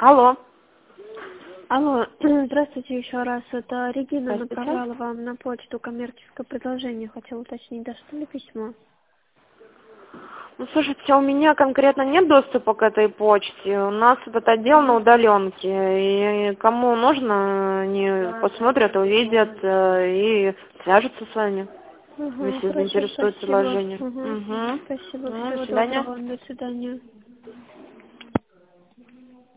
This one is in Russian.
Алло. Алло, здравствуйте еще раз. Это Регина Здравствуйте. направляла вам на почту коммерческое предложение. Хотела уточнить, дошло ли письмо? Ну, слушайте, у меня конкретно нет доступа к этой почте. У нас этот отдел на удаленке. И кому нужно, они посмотрят, увидят и свяжутся с вами, Угу, если хорошо, заинтересует спасибо. предложение. Угу. Угу. Спасибо, Ну, всего до свидания. доброго, до свидания.